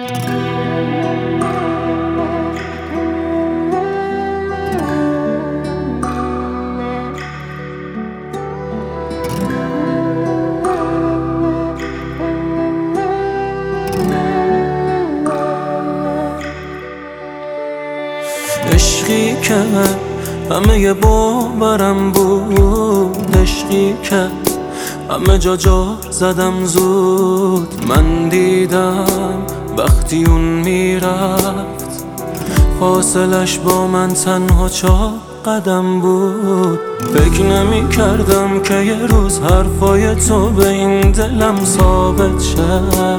عشقی که همه باورم بود، عشقی که همه جا زدم زود. من دیدم وقتی اون میرفت فاصلش با من تنها 4 قدم بود. فکر نمی کردم که یه روز حرفای تو به این دلم ثابت شه،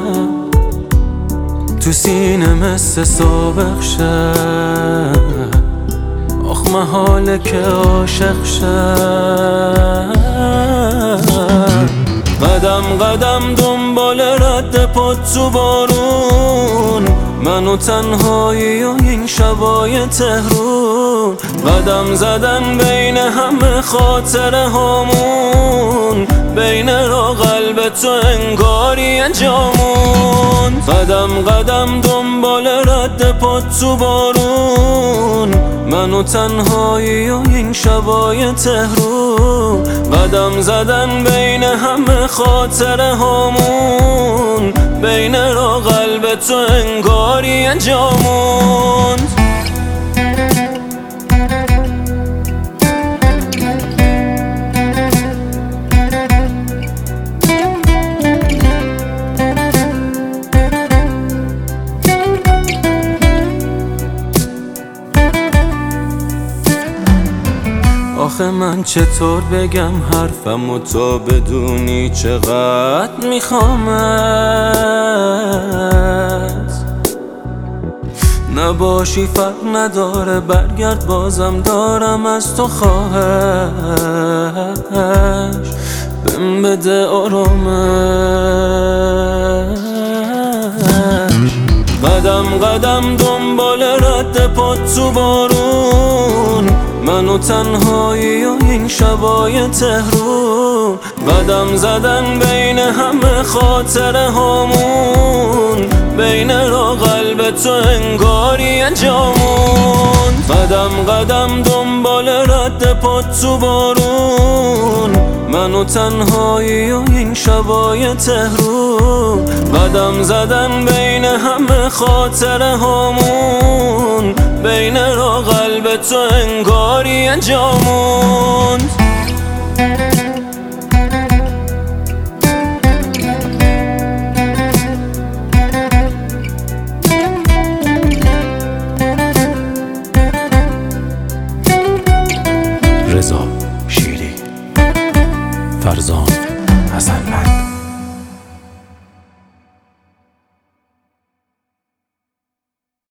تو سینه مثل سابق شه. آخ محاله که عاشق شه. قدم قدم دنبال رد پات تو بارون، من و تنهایی و این شبای تهرون. قدم زدن بین همه خاطره هامون، بین را قلب تو انگاری جامون. قدم قدم دنبال رد پات تو بارون، من و تنهایی و این شبای تهرون. قدم زدن بین همه خاطره هامون، بین را قلب تو انگاری جامون. آخه من چطور بگم حرفمو تا بدونی چقدر میخوامت؟ نباشی فرق نداره، برگرد بازم دارم از تو خواهش. بهم بده آرامش. قدم قدم دنبال رد پات تو بارون، من و تنهایی و این شبای تهرون. قدم زدن بین همه خاطره هامون، بین را قلب تو انگاری جامون. قدم قدم دنبال رد پات تو بارون، من و تنهایی و این شبای تهرون. قدم زدن بین همه خاطره هامون، بین را قلب تو انگاری جامون. رضا شیری، فرزان حسن‌وند.